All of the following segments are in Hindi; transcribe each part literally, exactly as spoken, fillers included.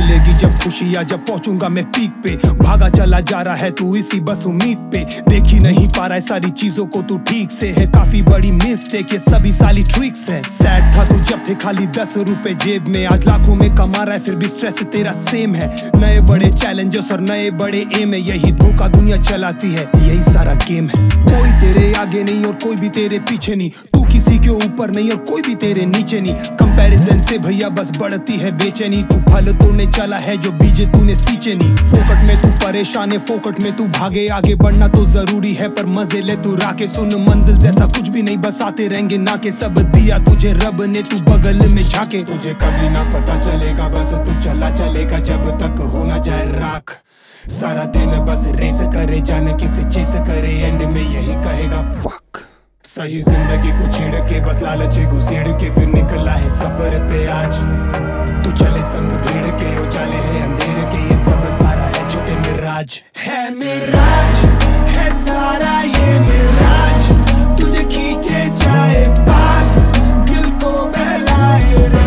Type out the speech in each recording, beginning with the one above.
मिलेगी जब खुशी या जब पहुंचूंगा मैं पीक पे। भागा चला जा रहा है तू इसी बस उम्मीद पे, देख ही नहीं पा रहा है सारी चीजों को तू ठीक से। है काफी बड़ी मिस्टेक ये सभी साली ट्रिक्स है। सैड था तू जब थे खाली दस रुपए जेब में, आज लाखों में कमा रहा है फिर भी स्ट्रेस तेरा सेम है। नए बड़े चैलेंजेस और नए बड़े एम है, यही धोखा दुनिया चलाती है, यही सारा गेम है। कोई तेरे आगे नहीं और कोई भी तेरे पीछे नहीं, तू किसी के ऊपर नहीं और कोई भी तेरे नीचे नहीं। कंपैरिजन से भैया बस बढ़ती है बेचैनी, तू फल तोड़ने चला है जो बीजे तूने सींचे नहीं। फोकट में तू परेशान है, फोकट में तू भागे, आगे बढ़ना तो जरूरी है पर मजे ले तू राके। सुन मंजिल जैसा कुछ भी नहीं, बस आते रहेंगे ना के, सब दिया तुझे रब ने तू बगल में झाके। तुझे कभी ना पता चलेगा बस तू चला चलेगा जब तक हो ना जाए राख। सारा दिन बस रेस करे, जाने किसे चेस करे, एंड में यही कहेगा फक। सही जिंदगी को छेड़ के बस लालच घुसेड़ के फिर निकला है सफर पे आज। तू चले संग भीड़ के उजाले है अंधेरे के, ये सब सारा है झूठे मिराज है। मिराज है सारा ये मिराज, तुझे खींचे जाए पास, दिल को बहलाए रे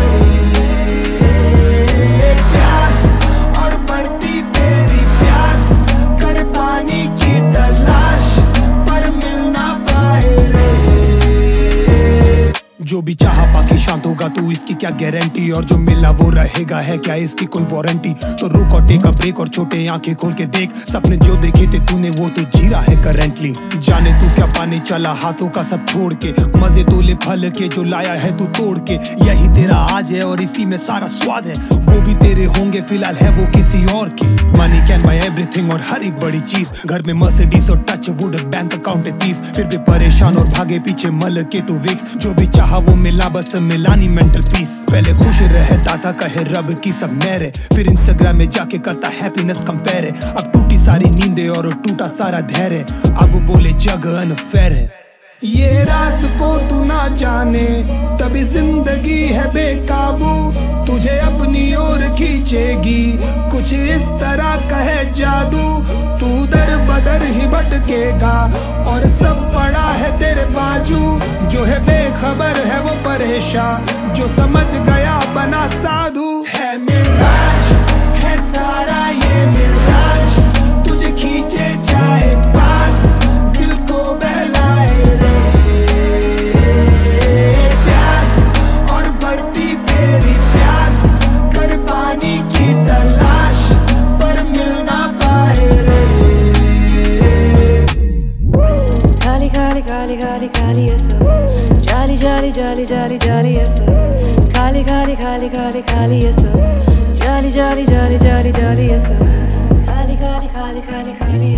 प्यास, और बढ़ती तेरी प्यास, कर पानी की तलाश पर मिल ना पाए रे। जो भी चाहा बाकी शांत होगा तू, इसकी क्या गारंटी, और जो मिला वो रहेगा है क्या इसकी कोई वारंटी। तो रुक और टेक अ ब्रेक और छोटे आंखें खोल के देख, सपने जो देखे थे तूने वो तो जी रहा है करेंटली। जाने तू क्या पाने चला हाथों का सब छोड़ के, मजे तो ले फल के जो लाया है तू तोड़ के। यही तेरा आज है और इसी में सारा स्वाद है, वो भी तेरे होंगे फिलहाल है वो किसी और की। मनी कैन बाय एवरीथिंग और हर एक बड़ी चीज, घर में मर्सिडीज और टच वुड, बैंक अकाउंट है तीस, फिर भी परेशान और भागे पीछे मल के तू विक्स। जो भी चाहा वो मिला बस मिलानी मेंटल पीस। पहले खुश रहता था कहे रब की सब मेरे, फिर इंस्टाग्राम में जाके करता हैप्पीनेस कंपेयर है। अब टूटी सारी नींदें और टूटा सारा धैर्य, अब बोले जग अनफेयर है। ये राज को तू ना जाने तभी जिंदगी है बेकाबू, तुझे अपनी ओर खींचेगी कुछ इस तरह का है जादू। तू दर बदर ही भटकेगा और सब पड़ा है तेरे बाजू, जो है बेखबर है वो परेशान, जो समझ गया बना साधु है। मिराज है सारा ये मिराज, तुझे खींचे जाए पास, दिल को बहलाए रे प्यास, और बढ़ती तेरी प्यास, कर पानी की तलाश पर मिल ना पाए रे। खाली खाली खाली खाली खाली ये सब, जाली जाली जाली जाली जाली ये सब, खाली खाली खाली खाली खाली ये सब, जाली जाली जाली जाली जाली ये सब, खाली खाली खाली खाली खाली।